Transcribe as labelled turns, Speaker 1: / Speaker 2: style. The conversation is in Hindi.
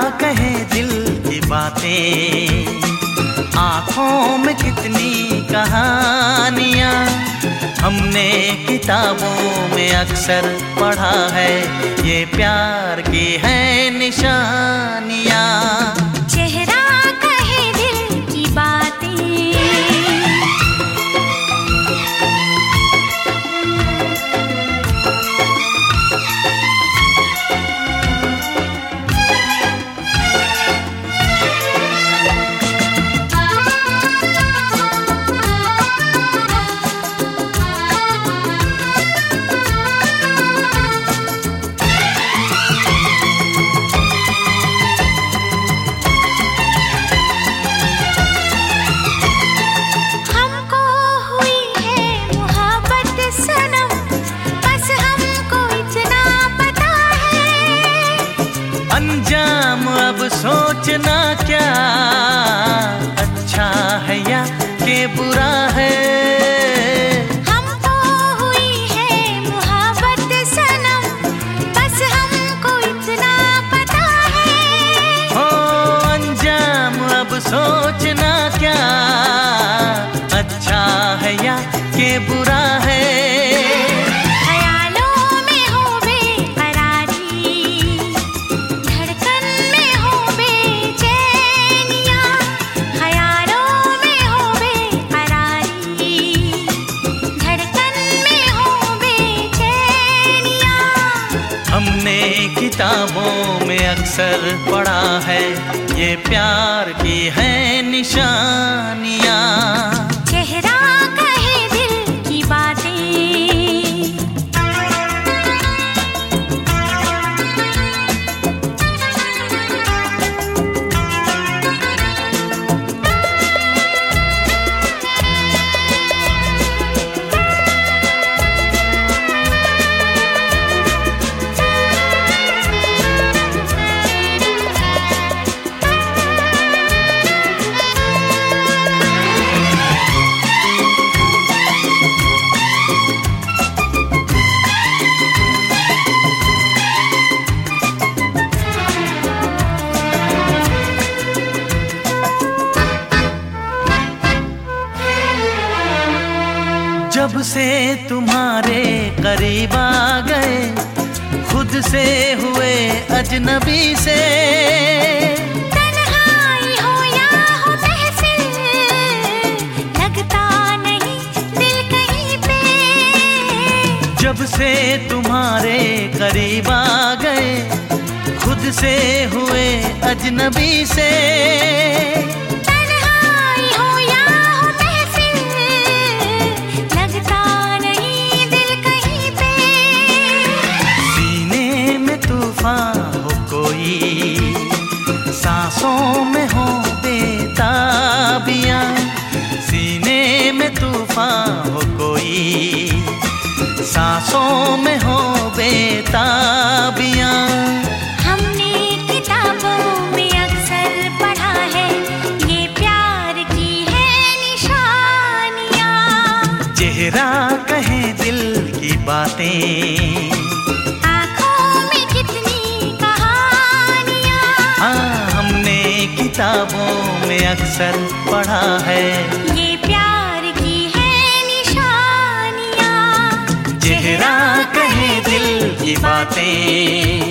Speaker 1: कहे दिल की बातें, आँखों में कितनी कहानियाँ हमने किताबों में अक्सर पढ़ा है, ये प्यार की है निशानियाँ।
Speaker 2: चेहरा कहे दिल की बातें,
Speaker 1: अंजाम अब सोचना क्या, अच्छा है या के बुरा है।
Speaker 2: हमको हुई है मोहब्बत सनम, बस हमको इतना पता है।
Speaker 1: हो अंजाम अब सोचना क्या, अच्छा है या के बुरा है। हमने किताबों में अक्सर पढ़ा है, ये प्यार की है निशानियाँ।
Speaker 2: चेहरा कहे दिल की बातें,
Speaker 1: जब से तुम्हारे करीब आ गए, खुद से हुए अजनबी से।
Speaker 2: तन्हाई हो या हो महफिल, लगता नहीं दिल कहीं पे।
Speaker 1: जब से तुम्हारे करीब आ गए, खुद से हुए अजनबी से। हो कोई सांसों में हो बेताबियां, सीने में तूफान हो कोई सांसों में हो बेताबियां।
Speaker 2: हमने किताबों में अक्सर पढ़ा है, ये प्यार की है निशानियाँ।
Speaker 1: चेहरा कहे दिल की बातें, किताबों में अक्सर पढ़ा है,
Speaker 2: ये प्यार की है निशानियाँ।
Speaker 1: चेहरा कहे दिल की बातें।